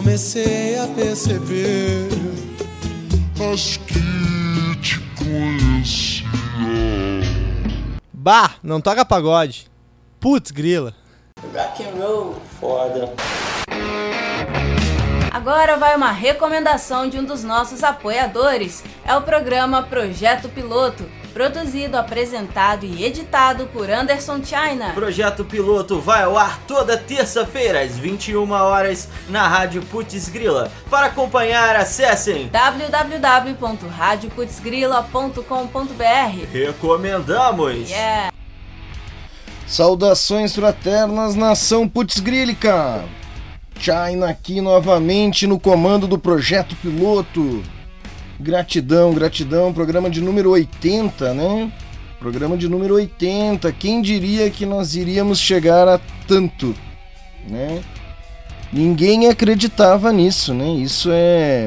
comecei a perceber, acho que te conhecia. Bah, não toca pagode. Putz, grila. Rock and roll. Foda. Agora vai uma recomendação de um dos nossos apoiadores. É o programa Projeto Piloto, produzido, apresentado e editado por Anderson China. O Projeto Piloto vai ao ar toda terça-feira às 21 horas na Rádio Putz Grila. Para acompanhar, acessem www.radioputzgrila.com.br. Recomendamos! Yeah. Saudações fraternas, nação putzgrílica! China aqui novamente no comando do Projeto Piloto. Gratidão, programa de número 80, né? Programa de número 80, quem diria que nós iríamos chegar a tanto, né? Ninguém acreditava nisso, né? Isso é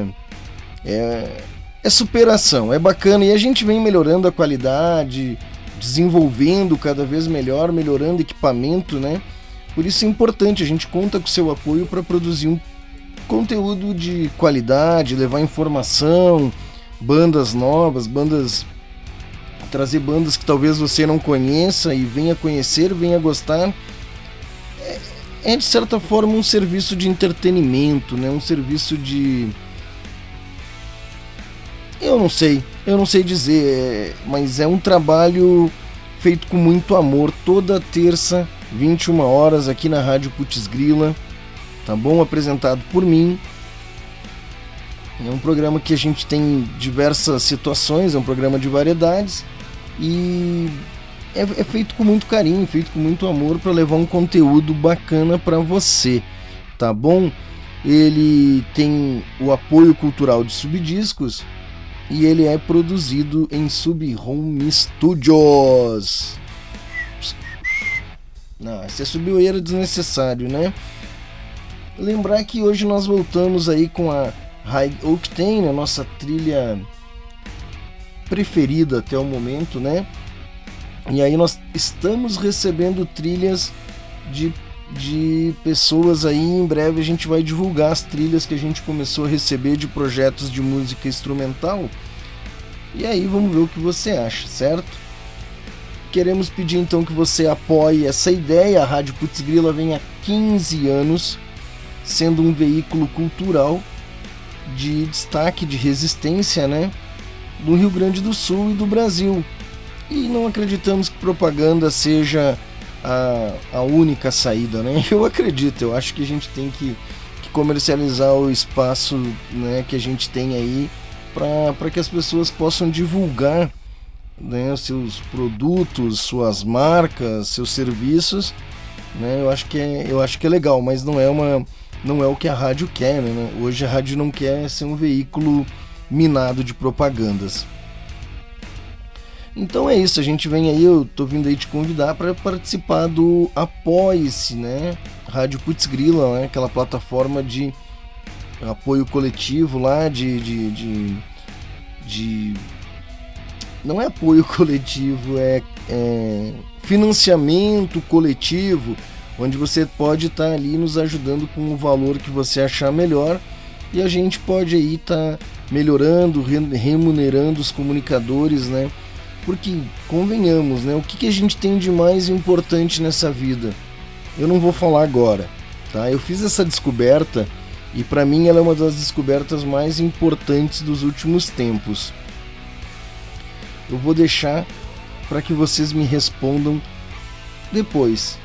superação, é bacana, e a gente vem melhorando a qualidade, desenvolvendo cada vez melhor, melhorando equipamento, né? Por isso é importante, a gente conta com o seu apoio para produzir um conteúdo de qualidade, levar informação, bandas novas, trazer bandas que talvez você não conheça e venha conhecer, venha gostar. É de certa forma um serviço de entretenimento, né? Um serviço de... Eu não sei dizer, mas é um trabalho feito com muito amor, toda terça, 21 horas, aqui na Rádio Putz Grila, tá bom? Apresentado por mim. É um programa que a gente tem diversas situações, é um programa de variedades e é feito com muito carinho, feito com muito amor para levar um conteúdo bacana para você, tá bom? Ele tem o apoio cultural de Subdiscos e ele é produzido em Sub Home Studios. Não, esse é subioeiro desnecessário, né? Lembrar que hoje nós voltamos aí com a High Octane, a nossa trilha preferida até o momento, né? E aí nós estamos recebendo trilhas de pessoas aí, em breve a gente vai divulgar as trilhas que a gente começou a receber de projetos de música instrumental. E aí vamos ver o que você acha, certo? Queremos pedir então que você apoie essa ideia. A Rádio Putz Grila vem há 15 anos sendo um veículo cultural de destaque, de resistência, né, do Rio Grande do Sul e do Brasil. E não acreditamos que propaganda seja a única saída, né? Eu acredito, eu acho que a gente tem que comercializar o espaço, né, que a gente tem aí para que as pessoas possam divulgar, né, seus produtos, suas marcas, seus serviços, né? Eu acho que é legal, mas não é o que a rádio quer, né? Hoje a rádio não quer ser um veículo minado de propagandas. Então é isso, a gente vem aí, eu tô vindo aí te convidar para participar do Apoie-se, né? Rádio Putz Grila, né? Aquela plataforma de apoio coletivo lá, não é apoio coletivo, é financiamento coletivo, onde você pode estar ali nos ajudando com o valor que você achar melhor, e a gente pode aí estar melhorando, remunerando os comunicadores, né? Porque, convenhamos, né? O que a gente tem de mais importante nessa vida? Eu não vou falar agora, tá? Eu fiz essa descoberta e para mim ela é uma das descobertas mais importantes dos últimos tempos. Eu vou deixar para que vocês me respondam depois,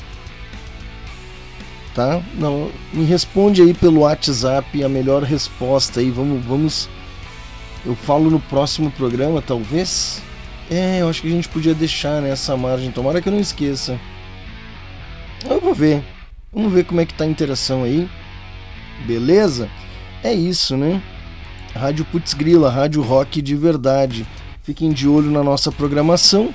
tá? Não, me responde aí pelo WhatsApp a melhor resposta aí. Vamos. Eu falo no próximo programa, talvez. Eu acho que a gente podia deixar nessa margem. Tomara que eu não esqueça. Eu vou ver. Vamos ver como é que tá a interação aí. Beleza? É isso, né? Rádio Putz Grila, rádio rock de verdade. Fiquem de olho na nossa programação.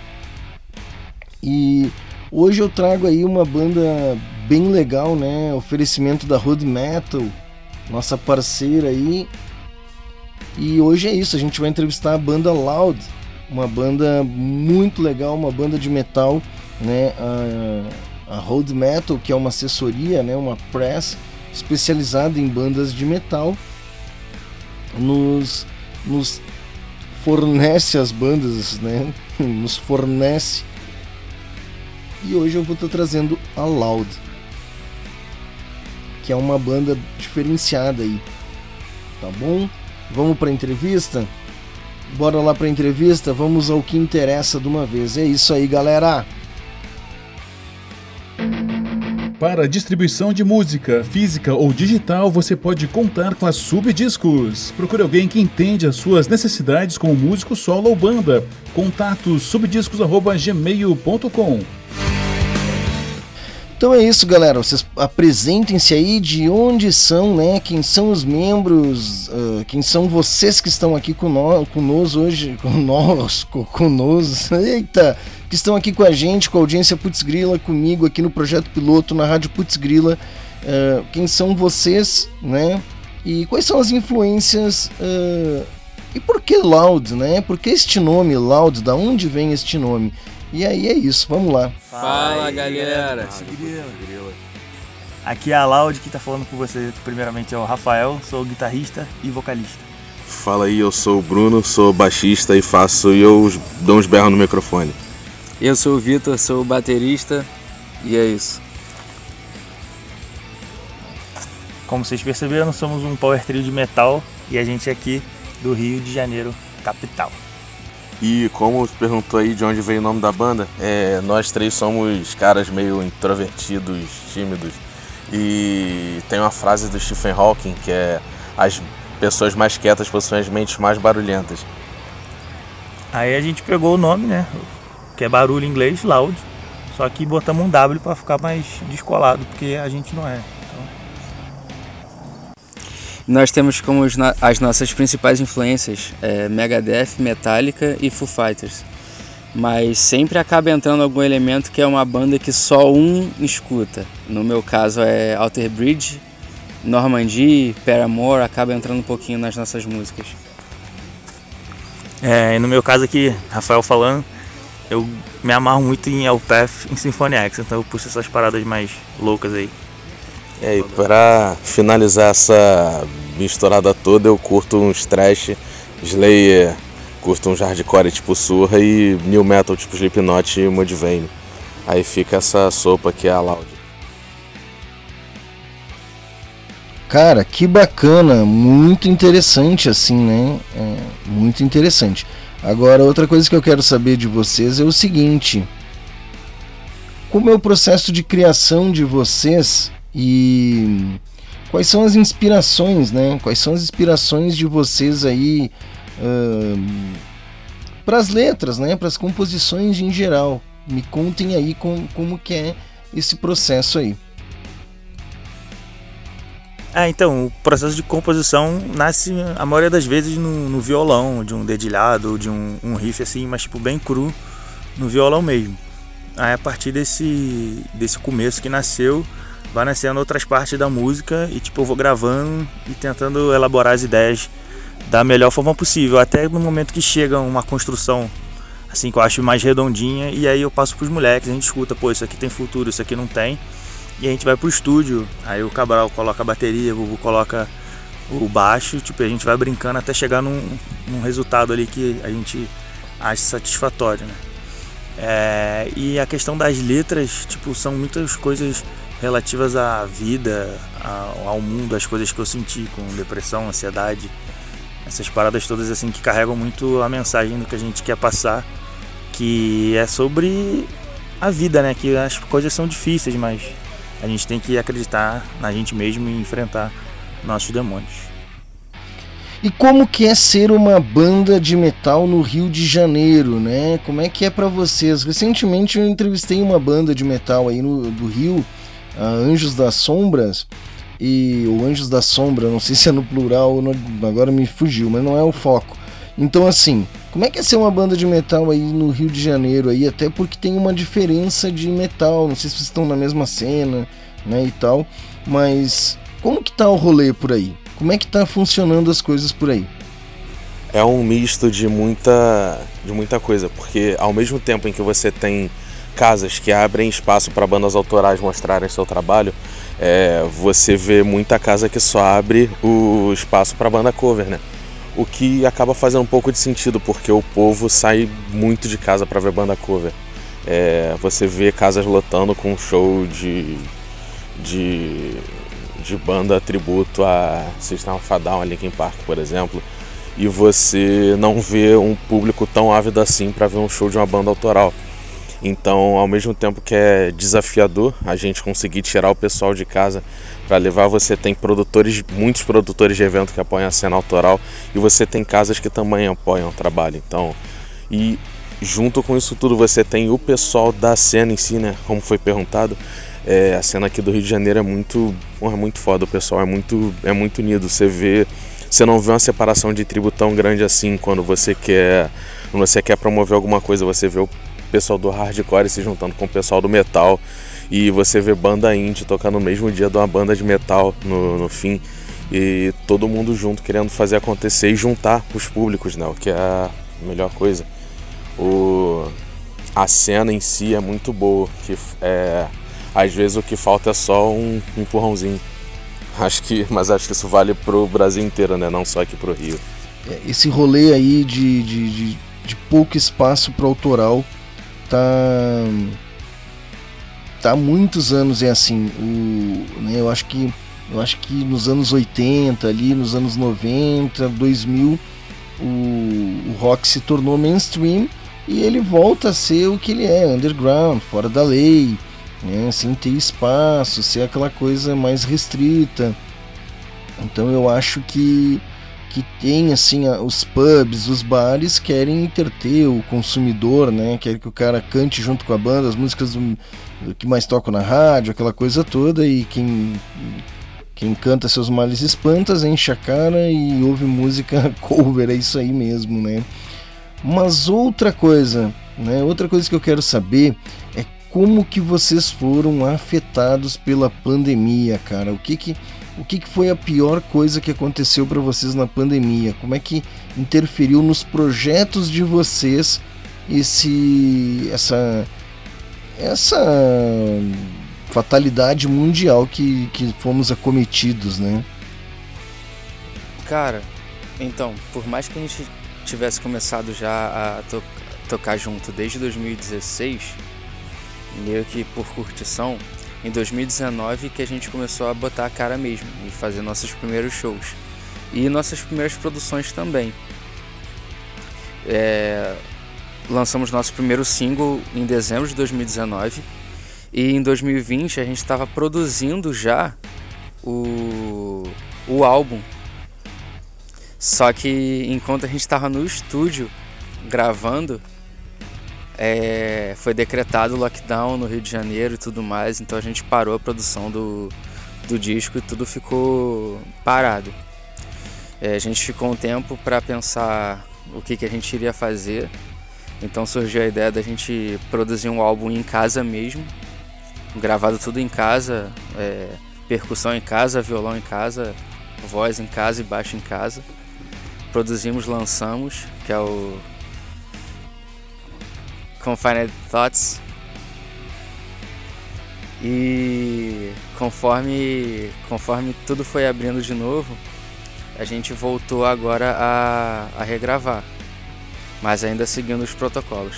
E hoje eu trago aí uma banda bem legal, né? Oferecimento da Road Metal, nossa parceira aí. E hoje é isso, a gente vai entrevistar a banda Loud, uma banda muito legal, uma banda de metal, né? A Road Metal, que é uma assessoria, né? Uma press especializada em bandas de metal, nos fornece as bandas, né? Nos fornece. E hoje eu vou estar trazendo a Loud, que é uma banda diferenciada aí, tá bom? Vamos pra entrevista? Bora lá pra entrevista, vamos ao que interessa de uma vez. É isso aí, galera! Para distribuição de música, física ou digital, você pode contar com a Subdiscos. Procure alguém que entende as suas necessidades como músico solo ou banda. Contato subdiscos@gmail.com. Então é isso, galera. Vocês apresentem-se aí, de onde são, né? Quem são os membros, quem são vocês que estão aqui conosco hoje, conosco, eita, que estão aqui com a gente, com a audiência Putz Grila, comigo aqui no Projeto Piloto, na Rádio Putz Grila. Quem são vocês, né? E quais são as influências, e por que Loud, né? Por que este nome, Loud? Da onde vem este nome? E aí é isso, vamos lá. Fala galera! Aqui é a Loud, que tá falando com você. Primeiramente é o Rafael, sou guitarrista e vocalista. Fala aí, eu sou o Bruno, sou baixista e eu dou uns berros no microfone. Eu sou o Vitor, sou baterista e é isso. Como vocês perceberam, somos um power trio de metal e a gente é aqui do Rio de Janeiro, capital. E como perguntou aí de onde veio o nome da banda, nós três somos caras meio introvertidos, tímidos. E tem uma frase do Stephen Hawking que é: as pessoas mais quietas possuem as mentes mais barulhentas. Aí a gente pegou o nome, né, que é barulho em inglês, Loud, só que botamos um W para ficar mais descolado, porque a gente não é. Nós temos como as nossas principais influências Megadeth, Metallica e Foo Fighters. Mas sempre acaba entrando algum elemento que é uma banda que só um escuta. No meu caso é Alter Bridge, Normandy, Paramore, acaba entrando um pouquinho nas nossas músicas. E no meu caso aqui, Rafael falando, eu me amarro muito em Elpeth, em Symphony X, então eu puxo essas paradas mais loucas aí. E pra finalizar essa misturada toda, eu curto uns thrash, Slayer, curto uns hardcore tipo Surra e new metal tipo Slipknot e Mudvayne. Aí fica essa sopa que é a Loud. Cara, que bacana, muito interessante assim, né? Muito interessante. Agora, outra coisa que eu quero saber de vocês é o seguinte: como é o processo de criação de vocês? E quais são as inspirações, né? Quais são as inspirações de vocês aí para as letras, né? Para as composições em geral. Me contem aí como que é esse processo aí. Então, o processo de composição nasce a maioria das vezes no violão, de um dedilhado ou de um riff assim, mas tipo bem cru, no violão mesmo. Aí a partir desse começo que nasceu, vai nascendo outras partes da música e tipo eu vou gravando e tentando elaborar as ideias da melhor forma possível, até no momento que chega uma construção assim que eu acho mais redondinha, e aí eu passo pros moleques, a gente escuta, pô, isso aqui tem futuro, isso aqui não tem, e a gente vai pro estúdio, aí o Cabral coloca a bateria, o Bubu coloca o baixo, tipo, a gente vai brincando até chegar num resultado ali que a gente acha satisfatório, né? E a questão das letras, tipo, são muitas coisas relativas à vida, ao mundo, as coisas que eu senti com depressão, ansiedade, essas paradas todas assim que carregam muito a mensagem do que a gente quer passar, que é sobre a vida, né? Que as coisas são difíceis, mas a gente tem que acreditar na gente mesmo e enfrentar nossos demônios. E como que é ser uma banda de metal no Rio de Janeiro, né? Como é que é pra vocês? Recentemente eu entrevistei uma banda de metal aí do Rio, a Anjos das Sombras, ou Anjos da Sombra, não sei se é no plural ou agora me fugiu, mas não é o foco. Então assim, como é que é ser uma banda de metal aí no Rio de Janeiro aí, até porque tem uma diferença de metal, não sei se vocês estão na mesma cena, né, e tal, mas como que tá o rolê por aí? Como é que tá funcionando as coisas por aí? É um misto de muita coisa, porque ao mesmo tempo em que você tem casas que abrem espaço para bandas autorais mostrarem seu trabalho, você vê muita casa que só abre o espaço para banda cover, né? O que acaba fazendo um pouco de sentido, porque o povo sai muito de casa para ver banda cover. Você vê casas lotando com show de banda tributo a System of a Down, a Linkin Park, por exemplo, e você não vê um público tão ávido assim para ver um show de uma banda autoral. Então, ao mesmo tempo que é desafiador a gente conseguir tirar o pessoal de casa para levar, você tem muitos produtores de evento que apoiam a cena autoral, e você tem casas que também apoiam o trabalho. Então, e junto com isso tudo, você tem o pessoal da cena em si, né? Como foi perguntado, a cena aqui do Rio de Janeiro é muito foda, o pessoal é muito unido. Você não vê uma separação de tribo tão grande assim quando você quer promover alguma coisa. Você vê o pessoal do hardcore se juntando com o pessoal do metal, e você vê banda indie tocar no mesmo dia de uma banda de metal no fim, e todo mundo junto querendo fazer acontecer e juntar os públicos, né? O que é a melhor coisa. A cena em si é muito boa, às vezes o que falta é só um empurrãozinho. Mas acho que isso vale pro Brasil inteiro, né? Não só aqui pro Rio. Esse rolê aí de pouco espaço pro autoral tá há muitos anos assim. Né, eu acho que nos anos 80, ali nos anos 90, 2000, o rock se tornou mainstream e ele volta a ser o que ele é, underground, fora da lei, né, sem ter espaço, ser aquela coisa mais restrita. Então eu acho que tem assim, os pubs, os bares querem entreter o consumidor, né? Querem que o cara cante junto com a banda as músicas do que mais tocam na rádio, aquela coisa toda, e quem canta seus males espantas, enche a cara e ouve música cover, é isso aí mesmo, né? Mas outra coisa que eu quero saber é como que vocês foram afetados pela pandemia, cara. O que foi a pior coisa que aconteceu para vocês na pandemia? Como é que interferiu nos projetos de vocês essa fatalidade mundial que fomos acometidos, né? Cara, então, por mais que a gente tivesse começado já a tocar junto desde 2016, meio que por curtição, em 2019 que a gente começou a botar a cara mesmo e fazer nossos primeiros shows e nossas primeiras produções também. Lançamos nosso primeiro single em dezembro de 2019 e em 2020 a gente estava produzindo já o álbum. Só que enquanto a gente estava no estúdio gravando, foi decretado o lockdown no Rio de Janeiro e tudo mais, então a gente parou a produção do disco e tudo ficou parado. A gente ficou um tempo para pensar o que a gente iria fazer, então surgiu a ideia da gente produzir um álbum em casa mesmo, gravado tudo em casa, percussão em casa, violão em casa, voz em casa e baixo em casa. Produzimos, lançamos, que é o Confined Thoughts, e conforme tudo foi abrindo de novo, a gente voltou agora a regravar, mas ainda seguindo os protocolos.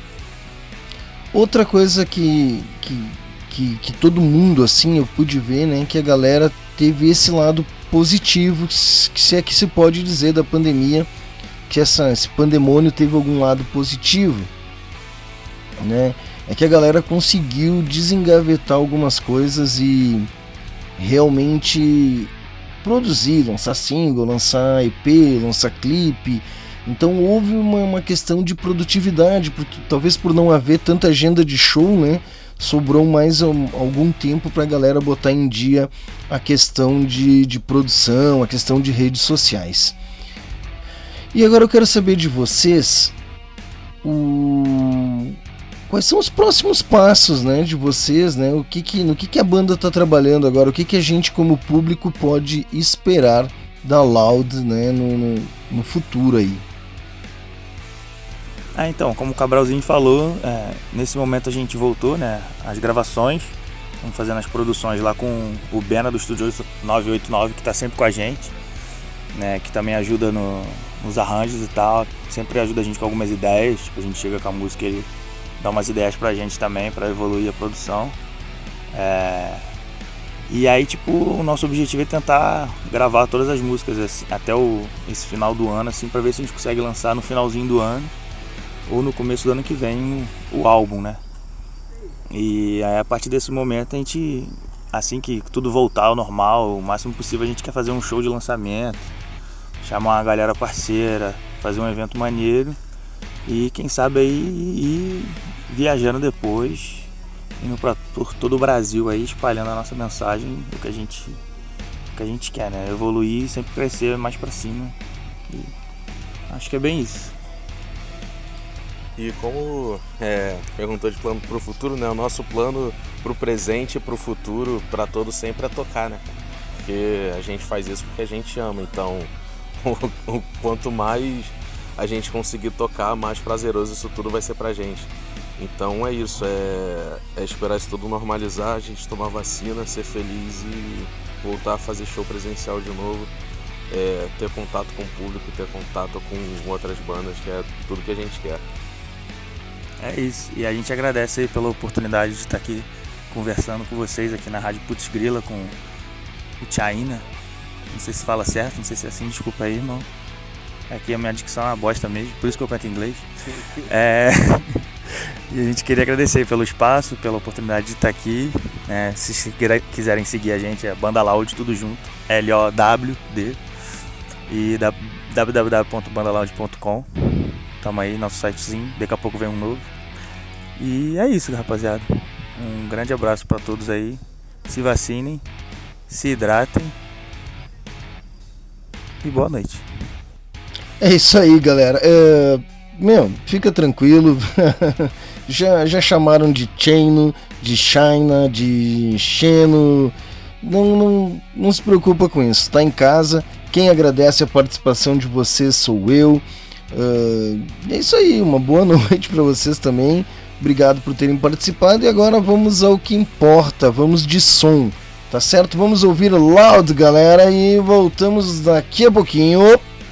Outra coisa que todo mundo, assim, eu pude ver, né, que a galera teve esse lado positivo, se é que se pode dizer, da pandemia, que esse pandemônio teve algum lado positivo, né? É que a galera conseguiu desengavetar algumas coisas e realmente produzir, lançar single, lançar EP, lançar clipe. Então houve uma questão de produtividade, porque talvez por não haver tanta agenda de show, né, sobrou mais algum tempo para a galera botar em dia a questão de produção, a questão de redes sociais. E agora eu quero saber de vocês quais são os próximos passos, né, de vocês, né? No que a banda está trabalhando agora, o que a gente como público pode esperar da Loud, né, no futuro aí. Então, como o Cabralzinho falou, nesse momento a gente voltou, né, às gravações, Estamos fazendo as produções lá com o Bena do Estúdio 989, que está sempre com a gente, né, que também ajuda nos arranjos e tal, sempre ajuda a gente com algumas ideias, tipo, a gente chega com a música e ele dá umas ideias pra gente também, pra evoluir a produção. E aí, tipo, o nosso objetivo é tentar gravar todas as músicas assim, até esse final do ano, assim, pra ver se a gente consegue lançar no finalzinho do ano ou no começo do ano que vem o álbum, né? E aí, a partir desse momento, a gente, assim que tudo voltar ao normal, o máximo possível, a gente quer fazer um show de lançamento, chamar uma galera parceira, fazer um evento maneiro e quem sabe aí ir viajando depois, indo por todo o Brasil aí, espalhando a nossa mensagem, o que a gente quer, né? Evoluir, sempre crescer mais pra cima. E acho que é bem isso. E como perguntou de plano pro futuro, né? O nosso plano pro presente e pro futuro, pra todo sempre, é tocar, né? Porque a gente faz isso porque a gente ama, então quanto mais a gente conseguir tocar, mais prazeroso isso tudo vai ser pra gente. Então é isso, é esperar isso tudo normalizar, a gente tomar vacina, ser feliz e voltar a fazer show presencial de novo, ter contato com o público, ter contato com outras bandas, que é tudo que a gente quer. É isso, e a gente agradece aí pela oportunidade de estar aqui conversando com vocês aqui na Rádio Putz Grila com o Tchaina. Não sei se fala certo, não sei se é assim, desculpa aí, irmão. Aqui a minha dicção é uma bosta mesmo, por isso que eu canto em inglês. E a gente queria agradecer pelo espaço, pela oportunidade de estar aqui, né? Se quiserem seguir a gente, é Banda Loud, tudo junto, LOWD, e www.bandaloud.com. Tamo aí, nosso sitezinho, daqui a pouco vem um novo. E é isso, rapaziada. Um grande abraço pra todos aí. Se vacinem, se hidratem e boa noite. É isso aí, galera. Fica tranquilo. já chamaram de Chaino, de China, de Xeno. Não se preocupa com isso. Tá em casa. Quem agradece a participação de vocês sou eu. É isso aí. Uma boa noite para vocês também. Obrigado por terem participado. E agora vamos ao que importa. Vamos de som. Tá certo? Vamos ouvir Loud, galera. E voltamos daqui a pouquinho.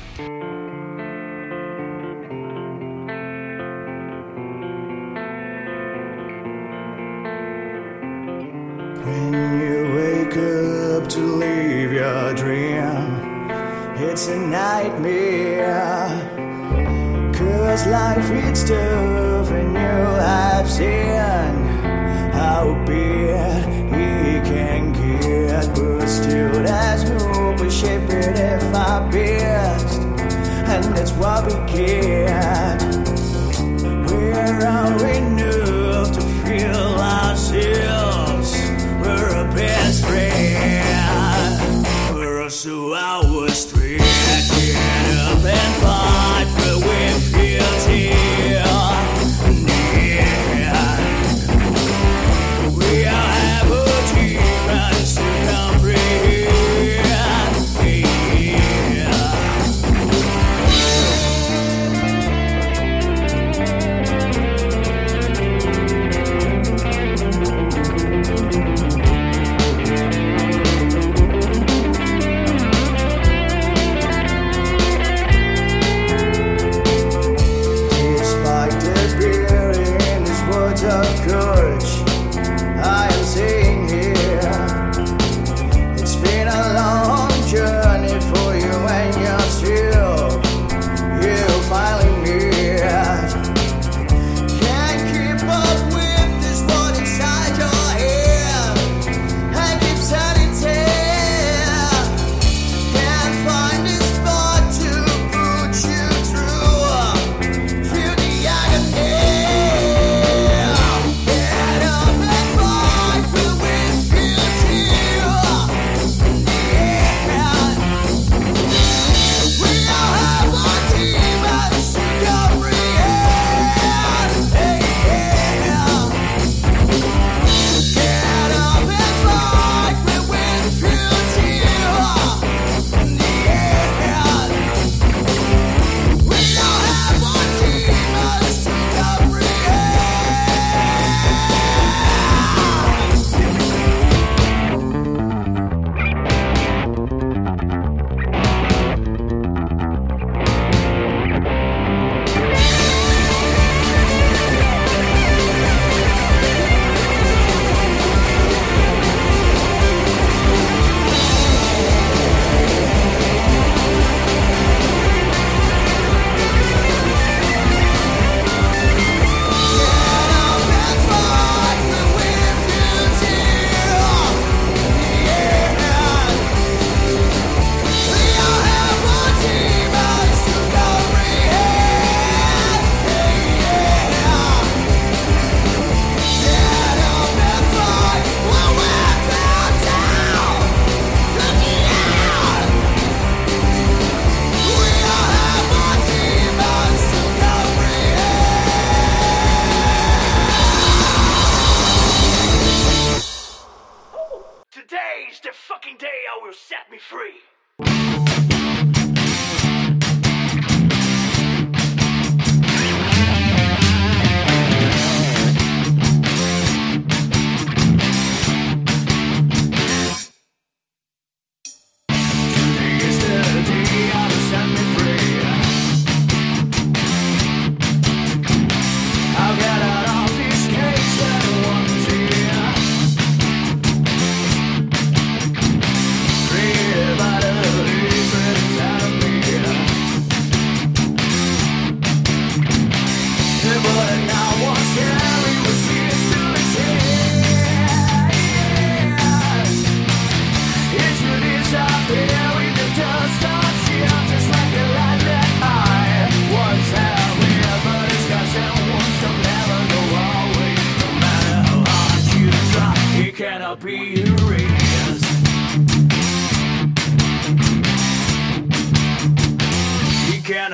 It's a nightmare, 'cause life is tough and I've seen how bad it can get, but still there's hope, we shape it at our best, and that's what we get. We're all enough to feel ourselves, we're a best friend, we're also our strength. Get up and fight for we feel here. We all have a difference to comprehend.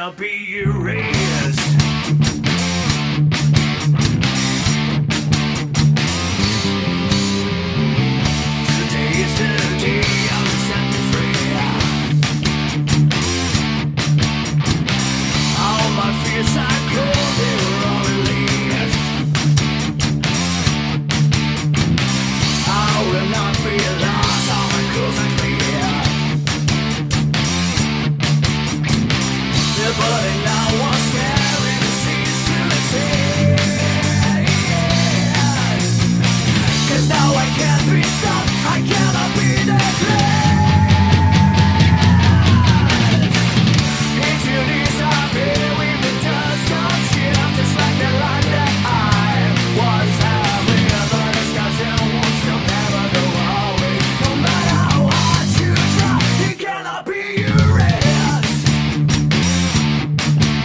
cannot be erased. Today is the day I'm set me free. All my fears I could, they were all released. I will not be lost, all my goals are clear. But now I'm staring to see silhouette. 'Cause now I can't be stopped, I cannot be declared. Into disappear with the dust of shift, just like the line that I was having. But the skies and won't still never go away. No matter how hard you try, it cannot be erased.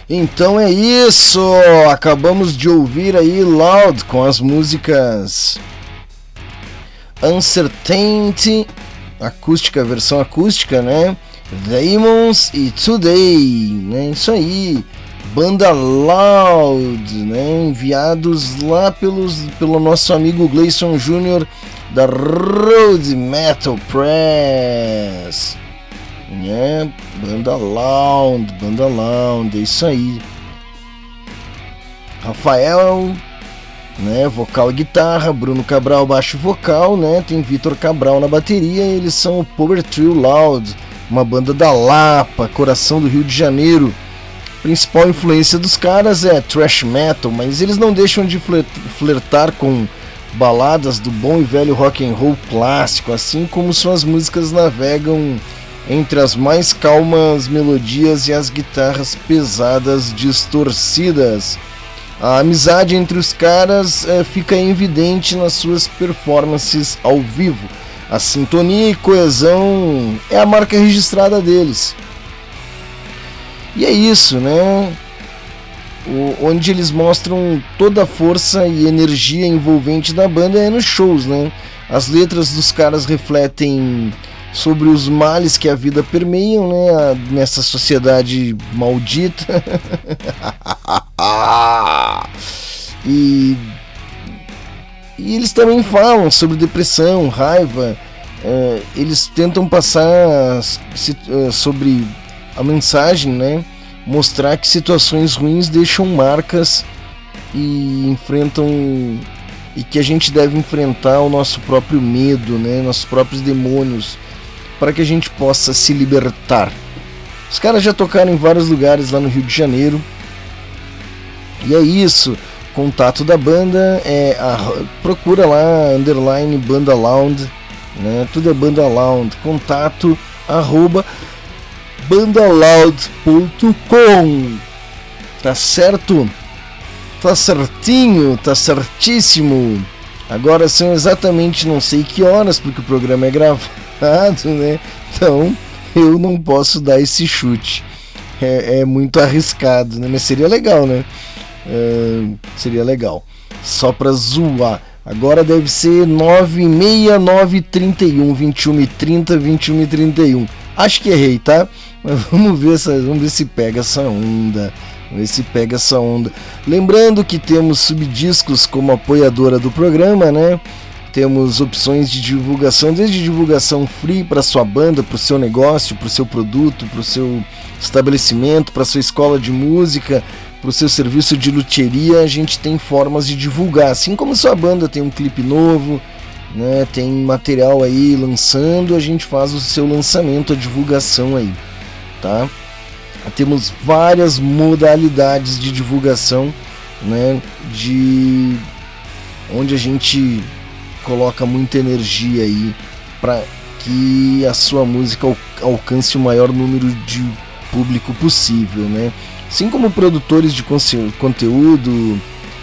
Então é isso, acabamos de ouvir aí Loud com as músicas Uncertainty, acústica, versão acústica, né? Demons e Today, né? Isso aí, banda Loud, né? Enviados lá pelo nosso amigo Gleison Jr. da Road Metal Press, né? Banda Loud, é isso aí. Rafael, né, vocal e guitarra, Bruno Cabral baixo e vocal, né? Tem Vitor Cabral na bateria. Eles são o Power Trio Loud, uma banda da Lapa, coração do Rio de Janeiro. Principal influência dos caras é thrash metal, mas eles não deixam de flertar com baladas do bom e velho rock and roll clássico, assim como suas músicas navegam entre as mais calmas melodias e as guitarras pesadas distorcidas. A amizade entre os caras fica evidente nas suas performances ao vivo. A sintonia e coesão é a marca registrada deles. E é isso, né? Onde eles mostram toda a força e energia envolvente da banda é nos shows, né? As letras dos caras refletem sobre os males que a vida permeiam, né? Nessa sociedade maldita. E eles também falam sobre depressão, raiva. Eles tentam passar sobre a mensagem, né? Mostrar que situações ruins deixam marcas e que a gente deve enfrentar o nosso próprio medo, né? Nossos próprios demônios, para que a gente possa se libertar. Os caras já tocaram em vários lugares lá no Rio de Janeiro. E é isso. Contato da banda procura lá _ Banda Loud, né? Tudo é Banda Loud. Contato @bandaloud.com. Tá certo? Tá certinho, tá certíssimo. Agora são exatamente não sei que horas, porque o programa é gravado, né? Então eu não posso dar esse chute. É muito arriscado, né? Mas seria legal, né? Seria legal. Só pra zoar. Agora deve ser 9h30, 9h31, 21h30, 21h31. Acho que errei, tá? Mas vamos ver se pega essa onda. Lembrando que temos Subdiscos como apoiadora do programa, né? Temos opções de divulgação, desde divulgação free para sua banda, para o seu negócio, para o seu produto, para o seu estabelecimento, para sua escola de música, para o seu serviço de luthieria. A gente tem formas de divulgar, assim como sua banda tem um clipe novo, né, tem material aí lançando, a gente faz o seu lançamento, a divulgação aí, tá? Temos várias modalidades de divulgação, né, onde a gente coloca muita energia aí para que a sua música alcance o maior número de público possível, né? Assim como produtores de conteúdo,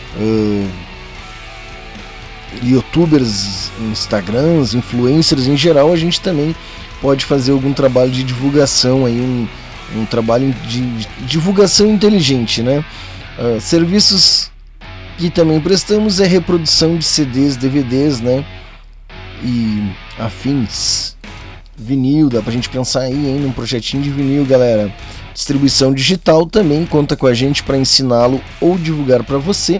youtubers, instagrams, influencers em geral, a gente também pode fazer algum trabalho de divulgação aí, um trabalho de divulgação inteligente, né? Serviços que também prestamos é reprodução de CDs, DVDs, né? E afins. Vinil, dá pra gente pensar aí, hein, num projetinho de vinil, galera. Distribuição digital também conta com a gente para ensiná-lo ou divulgar para você.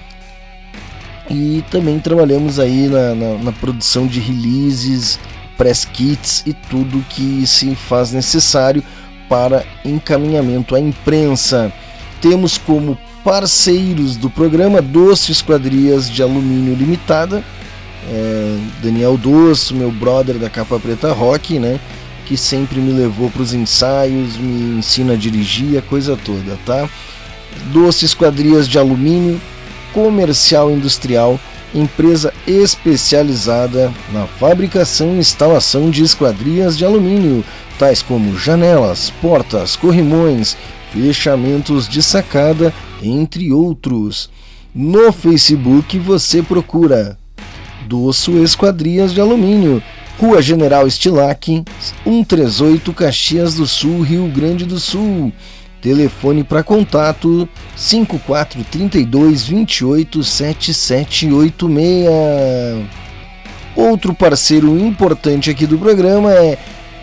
E também trabalhamos aí na produção de releases, press kits e tudo que se faz necessário para encaminhamento à imprensa. Temos como parceiros do programa Doce Esquadrias de Alumínio Limitada, Daniel Dosso, meu brother da Capa Preta Rock, né, que sempre me levou para os ensaios, me ensina a dirigir, a coisa toda, tá? Doce Esquadrias de Alumínio, comercial industrial, empresa especializada na fabricação e instalação de esquadrias de alumínio, tais como janelas, portas, corrimões, fechamentos de sacada, entre outros. No Facebook você procura Doço Esquadrias de Alumínio, Rua General Estilac, 138, Caxias do Sul, Rio Grande do Sul. Telefone para contato 5432 28 7786. Outro parceiro importante aqui do programa é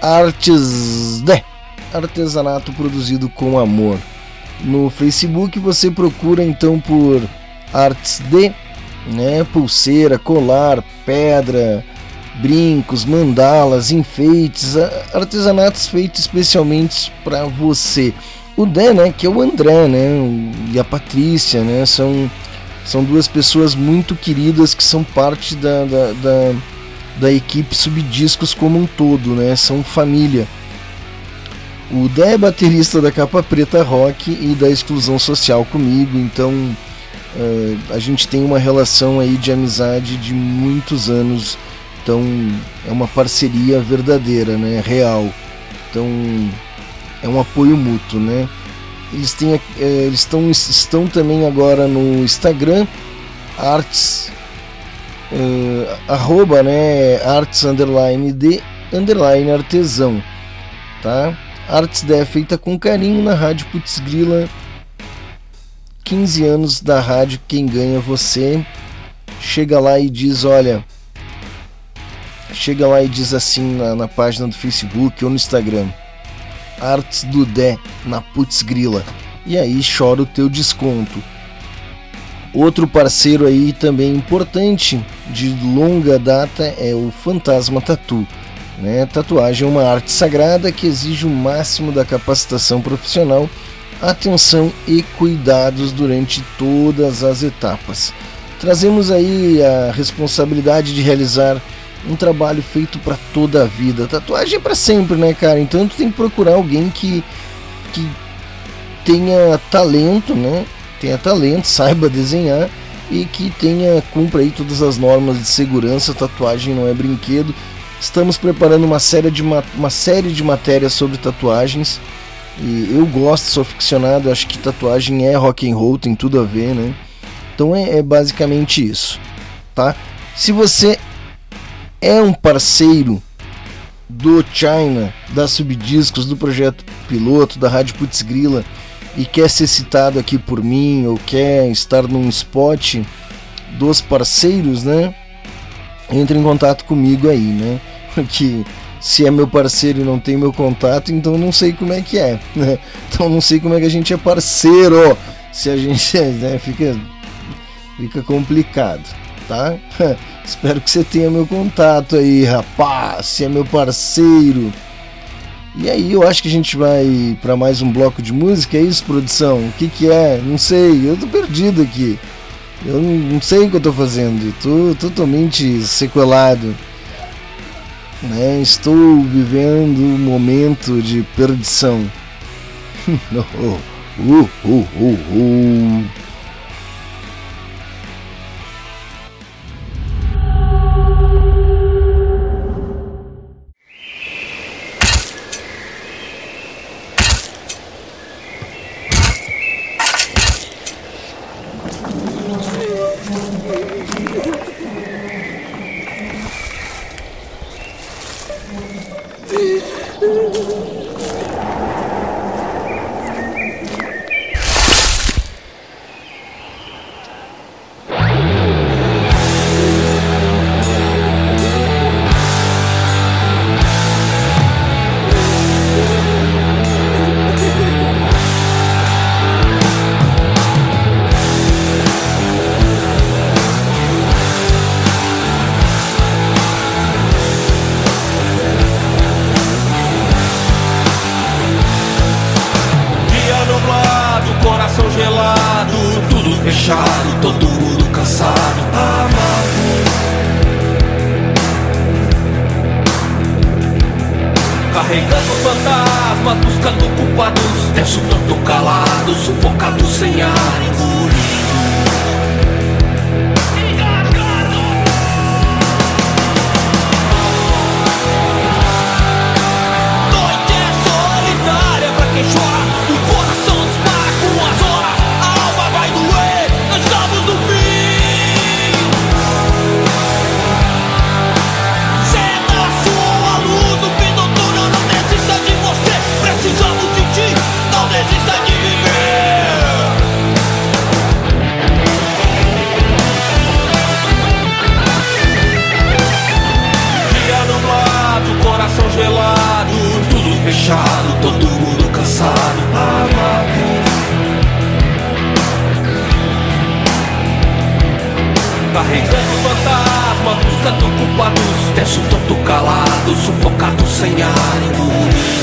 artesanato produzido com amor. No Facebook você procura então por Artes D, né? Pulseira, colar, pedra, brincos, mandalas, enfeites, artesanatos feitos especialmente para você. O Dé, né, que é o André, né, e a Patrícia, né, são duas pessoas muito queridas que são parte da equipe Subdiscos como um todo, né, são família. O Dé é baterista da Capa Preta Rock e da Exclusão Social comigo, então a gente tem uma relação aí de amizade de muitos anos, então é uma parceria verdadeira, né, real, então é um apoio mútuo, né. Eles estão também agora no Instagram, artes arroba, né, artes_d_artesão, tá? Artes D é feita com carinho na Rádio Putz Grila. 15 anos da rádio, quem ganha você. Chega lá e diz, assim na página do Facebook ou no Instagram, Artes do Dé na Putz Grila, e aí chora o teu desconto. Outro parceiro aí também importante de longa data é o Fantasma Tatu, né? Tatuagem é uma arte sagrada que exige o máximo da capacitação profissional, atenção e cuidados durante todas as etapas. Trazemos aí a responsabilidade de realizar um trabalho feito para toda a vida. Tatuagem é para sempre, né, cara? Então tu tem que procurar alguém que tenha talento, né? Tenha talento, saiba desenhar e que cumpra aí todas as normas de segurança. Tatuagem não é brinquedo. Estamos preparando uma série de matérias sobre tatuagens. E eu gosto, sou aficionado, acho que tatuagem é rock and roll, tem tudo a ver, né? Então é basicamente isso, tá? Se você é um parceiro do China, da Subdiscos, do Projeto Piloto, da Rádio Putz Grila, e quer ser citado aqui por mim, ou quer estar num spot dos parceiros, né? Entre em contato comigo aí, né? Porque se é meu parceiro e não tem meu contato, então não sei como é que é, né? Então não sei como é que a gente é parceiro. Se a gente né, fica complicado, tá? Espero que você tenha meu contato aí, rapaz, se é meu parceiro. E aí eu acho que a gente vai para mais um bloco de música, é isso, produção? O que é? Não sei, eu tô perdido aqui. Eu não sei o que eu tô fazendo, tô totalmente sequelado, né? Estou vivendo um momento de perdição. Precisamos de ti, não desista de carregando fantasmas, buscando culpados. Desço todo calado, sufocado sem ar, engolido.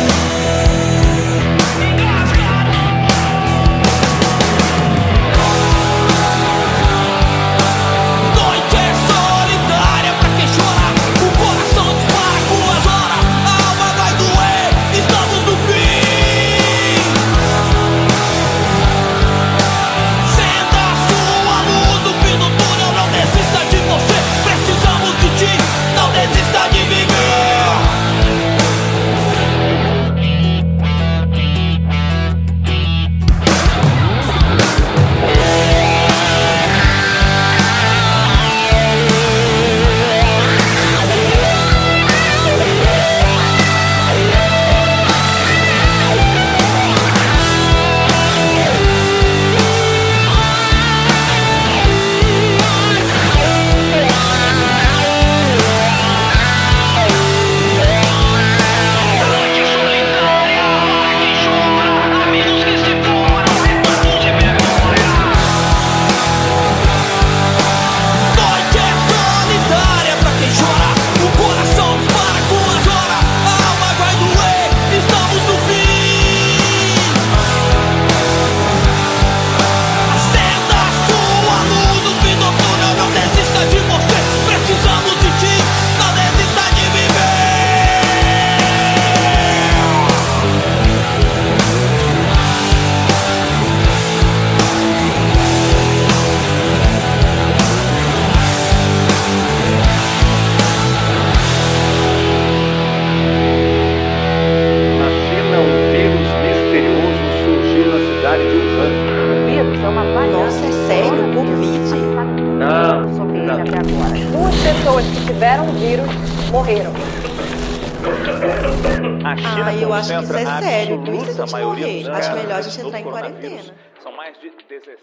Eu acho que isso é sério, por isso a gente morrer. Acho melhor a gente entrar em quarentena. São mais de 17...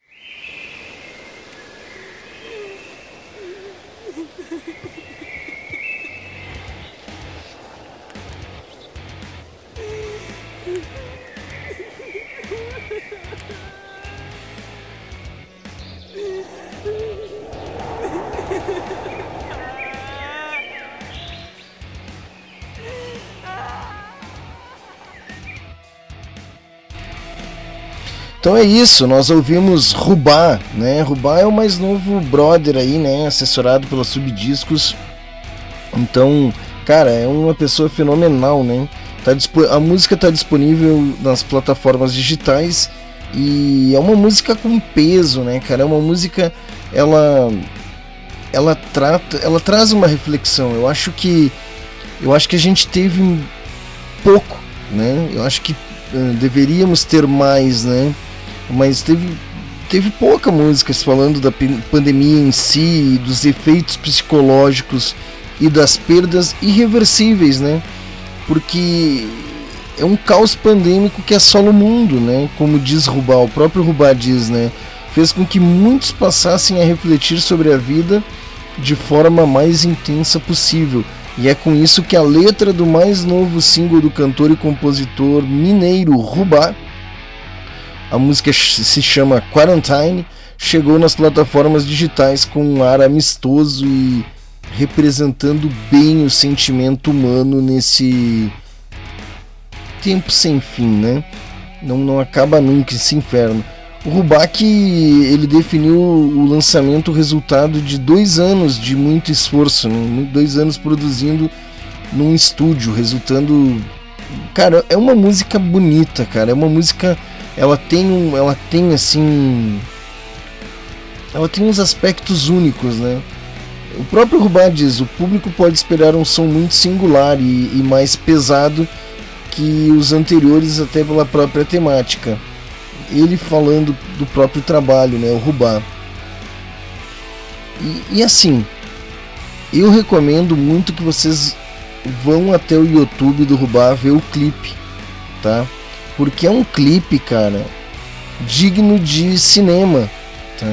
Então é isso, nós ouvimos Rubá, né? Rubá é o mais novo brother aí, né? Assessorado pela Subdiscos. Então, cara, é uma pessoa fenomenal, né? A música tá disponível nas plataformas digitais e é uma música com peso, né, cara? É uma música, ela traz uma reflexão. Eu acho que a gente teve pouco, né? Eu acho que deveríamos ter mais, né? Mas teve pouca música falando da pandemia em si, dos efeitos psicológicos e das perdas irreversíveis, né? Porque é um caos pandêmico que assola o mundo, né? Como diz Rubá, o próprio Rubá diz, né? Fez com que muitos passassem a refletir sobre a vida de forma mais intensa possível. E é com isso que a letra do mais novo single do cantor e compositor mineiro Rubá, a música se chama Quarantine, chegou nas plataformas digitais com um ar amistoso e representando bem o sentimento humano nesse tempo sem fim, né? Não acaba nunca esse inferno. O Rubá, que ele definiu o lançamento resultado de 2 anos de muito esforço, né? 2 anos produzindo num estúdio, resultando... Cara, é uma música bonita, cara, é uma música... Ela tem uns aspectos únicos, né? O próprio Rubá diz, o público pode esperar um som muito singular e mais pesado que os anteriores, até pela própria temática. Ele falando do próprio trabalho, né? O Rubá. E assim, eu recomendo muito que vocês vão até o YouTube do Rubá ver o clipe, tá? Porque é um clipe, cara, digno de cinema, tá?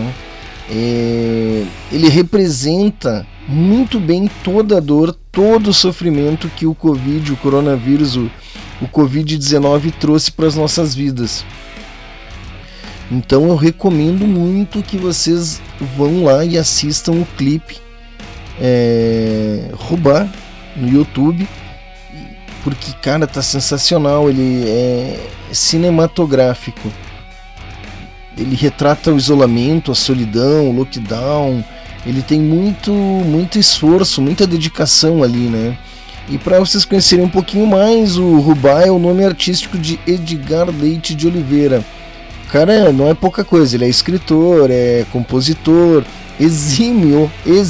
Ele representa muito bem toda a dor, todo o sofrimento que o Covid, o coronavírus, o Covid-19 trouxe para as nossas vidas. Então eu recomendo muito que vocês vão lá e assistam o clipe Rubá no YouTube, porque, cara, tá sensacional. Ele é cinematográfico, ele retrata o isolamento, a solidão, o lockdown. Ele tem muito esforço, muita dedicação ali, né? E para vocês conhecerem um pouquinho mais, o Rubá é o nome artístico de Edgar Leite de Oliveira. O cara não é pouca coisa, ele é escritor, é compositor, exímio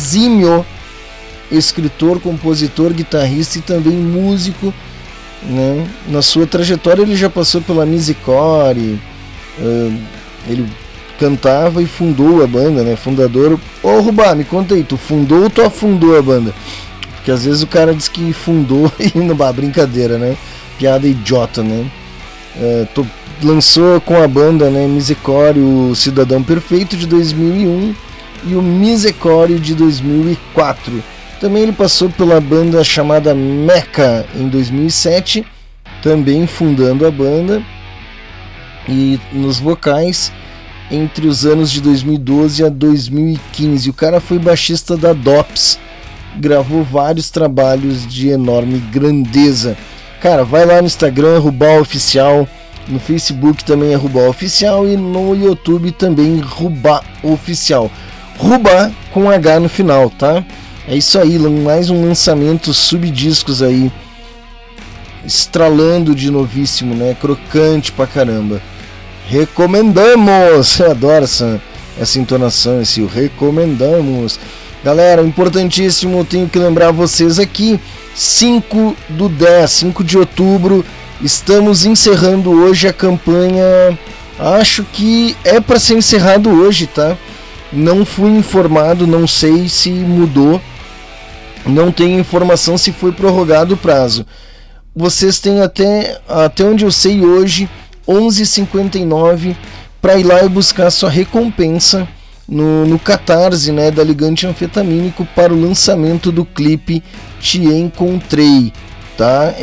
escritor, compositor, guitarrista e também músico, né? Na sua trajetória ele já passou pela Musicore, ele cantava e fundou a banda, né? Fundador. Ô Rubá, me conta aí, tu fundou ou tu afundou a banda? Porque às vezes o cara diz que fundou e não, brincadeira, né? Piada idiota, né? Lançou com a banda, né, Musicore, o Cidadão Perfeito de 2001 e o Musicore de 2004. Também ele passou pela banda chamada Meca em 2007, também fundando a banda. E nos vocais, entre os anos de 2012 a 2015. O cara foi baixista da DOPS, gravou vários trabalhos de enorme grandeza. Cara, vai lá no Instagram, Rubá Oficial, no Facebook também é Rubá Oficial e no YouTube também Rubá Oficial. Rubá com H no final, tá? É isso aí, mais um lançamento subdiscos aí, estralando de novíssimo, né? Crocante pra caramba. Recomendamos! Eu adoro essa entonação, esse recomendamos. Galera, importantíssimo, tenho que lembrar vocês aqui, 5 de outubro, estamos encerrando hoje a campanha, acho que é para ser encerrado hoje, tá? Não fui informado, não sei se mudou, não tenho informação se foi prorrogado o prazo. Vocês têm até onde eu sei hoje, 11h59, para ir lá e buscar sua recompensa no Catarse, né, da Ligante Anfetamínico para o lançamento do clipe Te Encontrei, tá?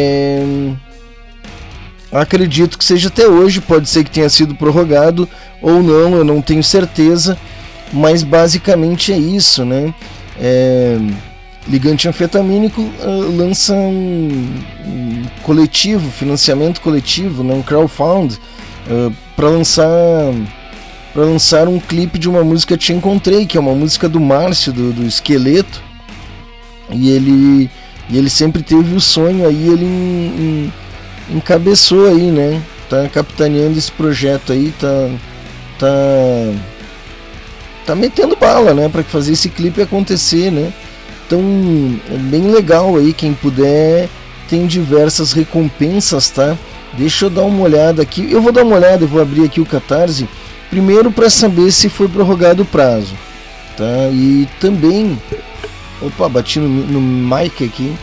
Acredito que seja até hoje, pode ser que tenha sido prorrogado ou não, eu não tenho certeza, mas basicamente é isso, né? Ligante Anfetamínico lança um coletivo, financiamento coletivo, né, um crowdfund, para lançar um clipe de uma música Te Encontrei, que é uma música do Márcio, do Esqueleto, e ele sempre teve o sonho aí, ele encabeçou aí, né, tá capitaneando esse projeto aí, tá metendo bala, né, para fazer esse clipe acontecer, né. Então é bem legal aí, quem puder, tem diversas recompensas, tá? Deixa eu dar uma olhada aqui, eu vou dar uma olhada, eu vou abrir aqui o Catarse, primeiro para saber se foi prorrogado o prazo, tá? E também, opa, bati no mic aqui,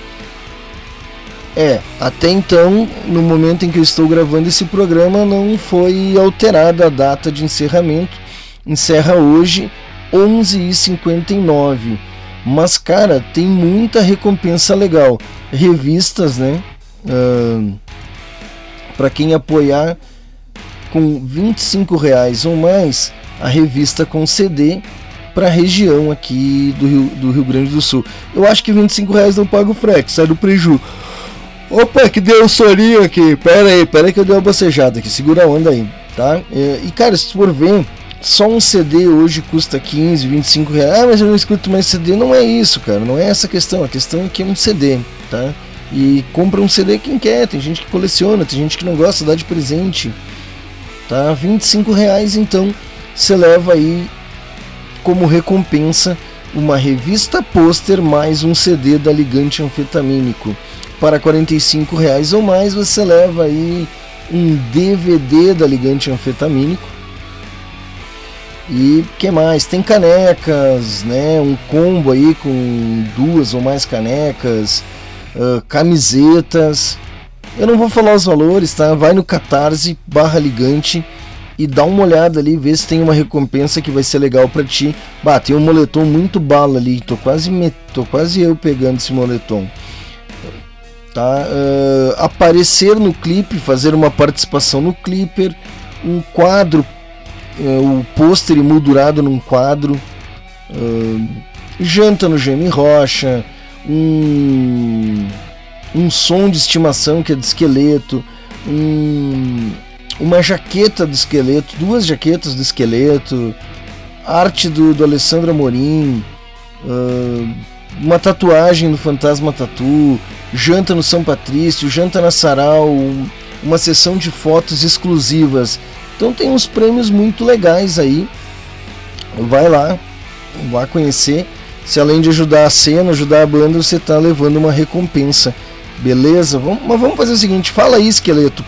até então, no momento em que eu estou gravando esse programa, não foi alterada a data de encerramento, encerra hoje, 11h59. Mas, cara, tem muita recompensa legal. Revistas, né? Para quem apoiar com R$25 ou mais, a revista com CD para a região aqui do Rio Grande do Sul. Eu acho que R$25 não paga o frete, sai do preju. Opa, que deu um soninho aqui. Pera aí que eu dei uma bocejada aqui. Segura a onda aí, tá? E, cara, se tu for ver, só um CD hoje custa R$15, R$25. Mas eu não escuto mais CD. Não é isso, cara. Não é essa a questão. A questão é que é um CD, tá? E compra um CD quem quer. Tem gente que coleciona, tem gente que não gosta, dá de presente, tá? R$25, então você leva aí como recompensa uma revista pôster mais um CD da Ligante Anfetamínico. Para R$45 ou mais você leva aí um DVD da Ligante Anfetamínico. E que mais? Tem canecas, né? Um combo aí com 2 ou mais canecas, camisetas. Eu não vou falar os valores, tá? Vai no Catarse/Ligante e dá uma olhada ali, vê se tem uma recompensa que vai ser legal pra ti. Tem um moletom muito bala ali, tô quase eu pegando esse moletom, tá? Aparecer no clipe, fazer uma participação no clipper, um quadro o pôster emoldurado num quadro, janta no Jaime Rocha, um som de estimação que é de Esqueleto, uma jaqueta do Esqueleto, 2 jaquetas do Esqueleto, arte do Alessandro Amorim, uma tatuagem do Fantasma Tatu, janta no São Patrício, janta na Sarau, uma sessão de fotos exclusivas. Então tem uns prêmios muito legais aí. Vai lá conhecer. Se além de ajudar a cena, ajudar a banda, você tá levando uma recompensa. Beleza? Mas vamos fazer o seguinte, fala aí, Esqueleto.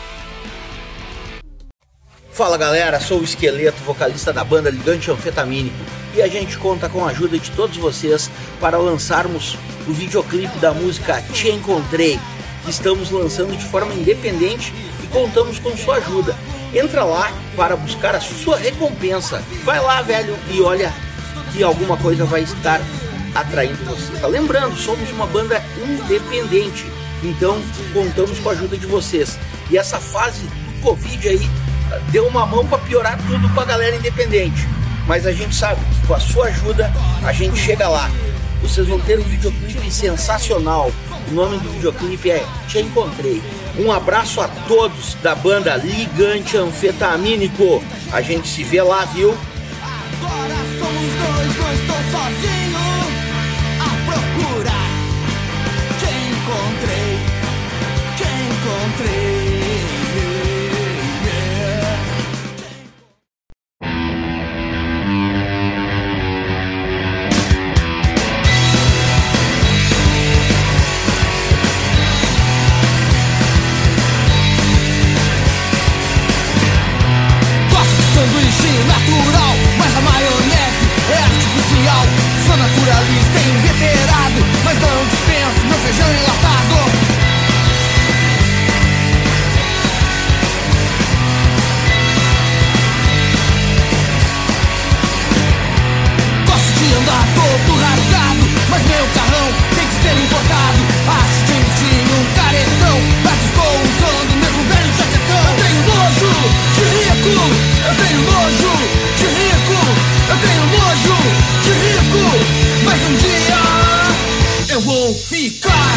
Fala galera, sou o Esqueleto, vocalista da banda Ligante Anfetamínico, e a gente conta com a ajuda de todos vocês para lançarmos o videoclipe da música Te Encontrei, que estamos lançando de forma independente e contamos com sua ajuda. Entra lá para buscar a sua recompensa. Vai lá, velho, e olha que alguma coisa vai estar atraindo você. Tá lembrando, somos uma banda independente, então contamos com a ajuda de vocês. E essa fase do Covid aí deu uma mão para piorar tudo pra galera independente, mas a gente sabe que com a sua ajuda a gente chega lá. Vocês vão ter um videoclipe sensacional. O nome do videoclipe é Te Encontrei. Um abraço a todos da banda Ligante Anfetamínico. A gente se vê lá, viu? Agora somos dois, não estou sozinho a procurar. Te encontrei, te encontrei. Sanduíche natural, mas a maionese é artificial. Sou naturalista e inveterado, mas não dispenso meu feijão enlatado. Gosto de andar todo rasgado, mas meu carrão tem que ser importado. Acho que tinha um caretão, mas estou usando o mesmo velho jaquetão. Eu tenho nojo de rico, eu tenho nojo de rico, eu tenho nojo de rico, mas um dia eu vou ficar.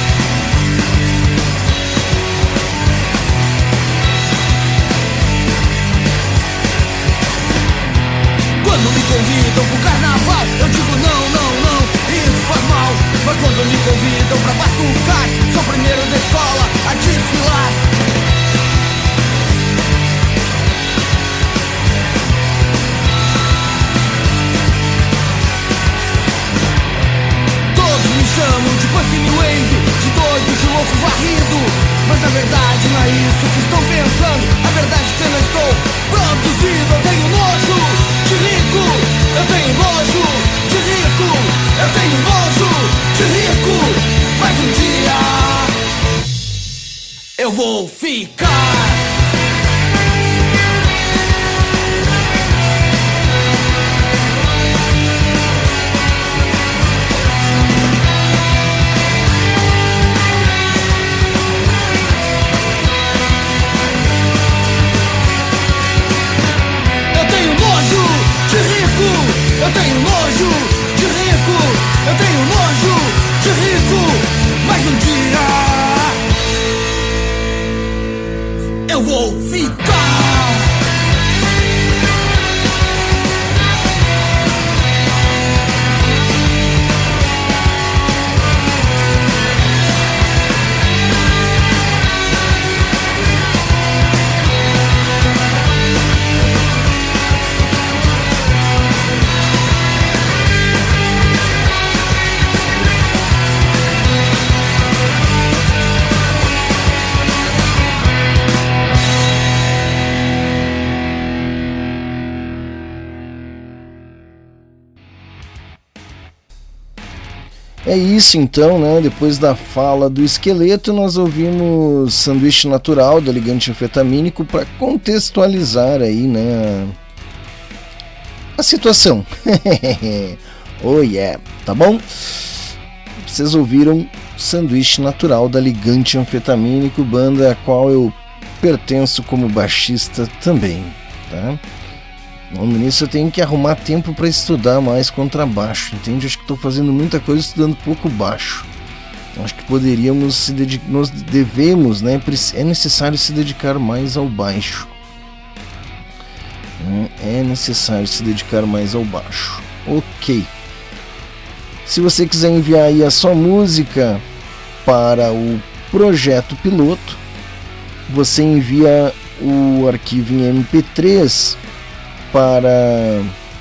Quando me convidam pro carnaval, eu digo não, não, não, isso faz mal. Mas quando me convidam pra batucar, sou o primeiro da escola a desfilar. Chamam de punk new wave, de doido, de louco varrido. Mas na verdade não é isso que estão pensando. A verdade é que eu não estou produzido. Eu tenho nojo de rico, eu tenho nojo de rico, eu tenho nojo de rico. Mas um dia eu vou ficar. Eu tenho nojo de rico, eu tenho nojo de rico, mas um dia eu vou ficar. É isso então, né? Depois da fala do Esqueleto, nós ouvimos Sanduíche Natural, da Ligante Anfetamínico, para contextualizar aí, né, a situação. Oh yeah, tá bom? Vocês ouviram Sanduíche Natural, da Ligante Anfetamínico, banda a qual eu pertenço como baixista também, tá? Falando nisso, eu tenho que arrumar tempo para estudar mais contrabaixo, entende? Acho que estou fazendo muita coisa estudando pouco baixo. Acho que poderíamos se dedicar, nós devemos, né? É necessário se dedicar mais ao baixo. É necessário se dedicar mais ao baixo. Ok. Se você quiser enviar aí a sua música para o projeto piloto, você envia o arquivo em MP3 para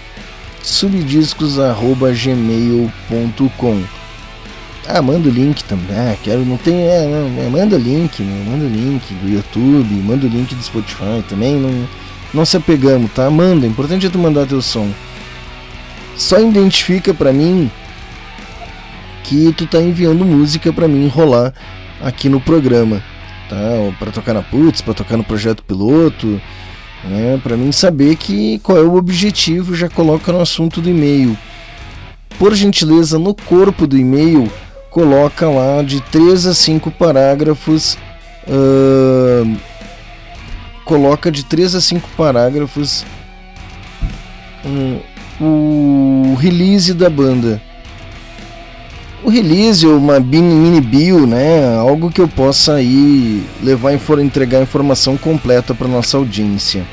subdiscos@gmail.com. Manda o link também. Manda o link, manda o link do YouTube, manda o link do Spotify também. Não se apegamos, tá? Manda, o importante é tu mandar teu som. Só identifica pra mim que tu tá enviando música pra mim rolar aqui no programa, tá? Ou pra tocar na Putz, pra tocar no projeto piloto, né? Pra mim saber qual é o objetivo, já coloca no assunto do e-mail. Por gentileza, no corpo do e-mail, coloca lá de 3 a 5 parágrafos. Coloca de 3 a 5 parágrafos o release da banda. O release ou uma mini bio, né? Algo que eu possa aí entregar a informação completa para nossa audiência.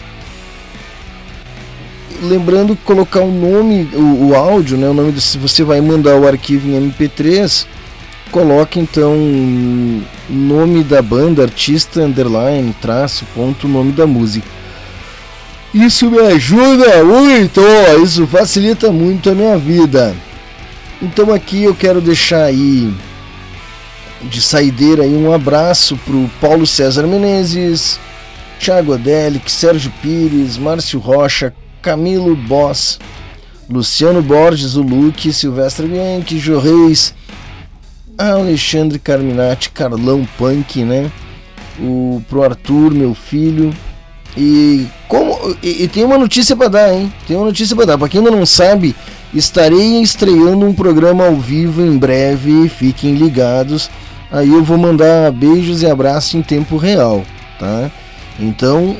Lembrando que colocar o nome, o áudio, né? O nome se você vai mandar o arquivo em MP3, coloque então o nome da banda, artista, underline, traço, ponto, nome da música. Isso me ajuda muito, isso facilita muito a minha vida. Então aqui eu quero deixar aí de saideira aí um abraço pro Paulo César Menezes, Thiago Adelic, Sérgio Pires, Márcio Rocha, Camilo Boss, Luciano Borges, o Luque, Silvestre Bianchi, Jô Reis, Alexandre Carminati, Carlão Punk, né? Pro Arthur, meu filho. E tem uma notícia para dar, hein? Tem uma notícia para dar. Para quem ainda não sabe, estarei estreando um programa ao vivo em breve. Fiquem ligados. Aí eu vou mandar beijos e abraços em tempo real, tá? Então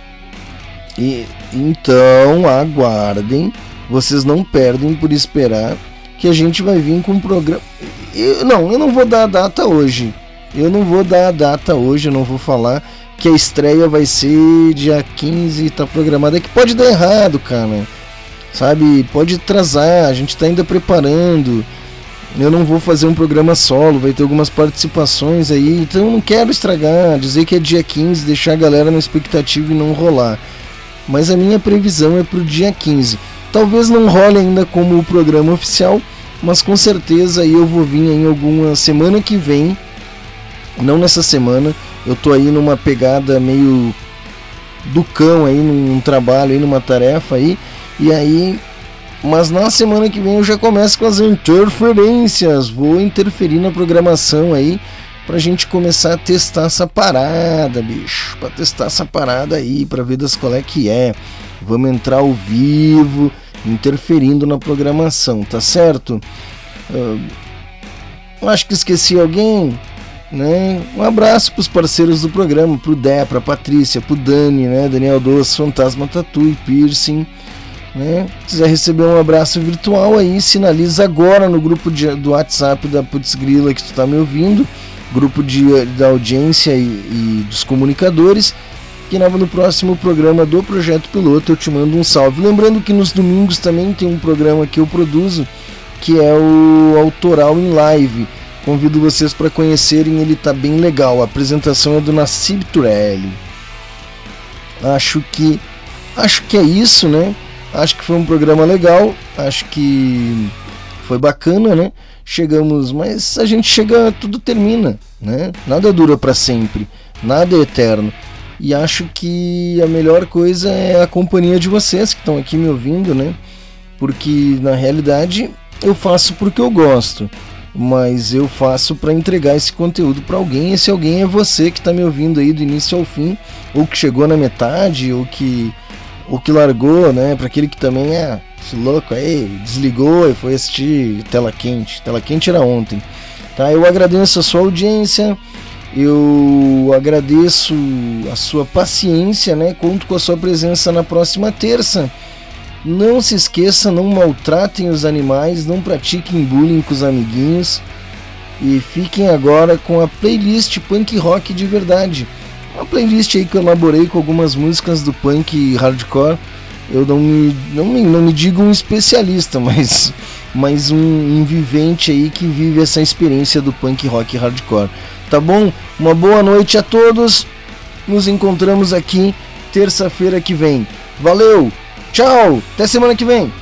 aguardem. Vocês não perdem por esperar que a gente vai vir com um programa. Eu não vou dar a data hoje. Eu não vou falar que a estreia vai ser dia 15, tá programada. É que pode dar errado, cara. Sabe? Pode atrasar, a gente tá ainda preparando. Eu não vou fazer um programa solo, vai ter algumas participações aí. Então eu não quero estragar, dizer que é dia 15, deixar a galera na expectativa e não rolar. Mas a minha previsão é pro dia 15. Talvez não role ainda como o programa oficial, mas com certeza aí eu vou vir em alguma semana que vem. Não nessa semana, eu tô aí numa pegada meio do cão aí, num trabalho aí, numa tarefa aí, e aí, mas na semana que vem eu já começo com as interferências, vou interferir na programação aí, pra gente começar a testar essa parada, bicho, pra testar essa parada aí, pra ver qual é que é, vamos entrar ao vivo, interferindo na programação, tá certo? Acho que esqueci alguém, né? Um abraço para os parceiros do programa, pro Dé, pra Patrícia, pro Dani, né? Daniel Doce, Fantasma Tatu e Piercing, né? Se quiser receber um abraço virtual aí, sinaliza agora no grupo do WhatsApp da Putz Grila que tu tá me ouvindo, grupo da audiência e dos comunicadores, que no próximo programa do Projeto Piloto eu te mando um salve. Lembrando que nos domingos também tem um programa que eu produzo, que é o Autoral em Live. Convido vocês para conhecerem, ele tá bem legal. A apresentação é do Nassib Turelli. Acho que é isso, né? Acho que foi um programa legal. Acho que foi bacana, né? Chegamos, mas a gente chega, tudo termina, né? Nada dura para sempre, nada é eterno. E acho que a melhor coisa é a companhia de vocês que estão aqui me ouvindo, né? Porque na realidade eu faço porque eu gosto. Mas eu faço para entregar esse conteúdo para alguém. Esse alguém é você que está me ouvindo aí do início ao fim, ou que chegou na metade, ou que largou, né? Para aquele que também esse louco aí, desligou e foi assistir Tela Quente. Tela Quente era ontem, tá? Eu agradeço a sua audiência, Eu agradeço a sua paciência, né? Conto com a sua presença na próxima terça. Não se esqueça, não maltratem os animais, não pratiquem bullying com os amiguinhos. E fiquem agora com a playlist Punk Rock de Verdade. Uma playlist aí que eu elaborei com algumas músicas do punk hardcore. Eu não me digo um especialista, mas um vivente aí que vive essa experiência do punk rock hardcore. Tá bom? Uma boa noite a todos. Nos encontramos aqui terça-feira que vem. Valeu! Tchau! Até semana que vem!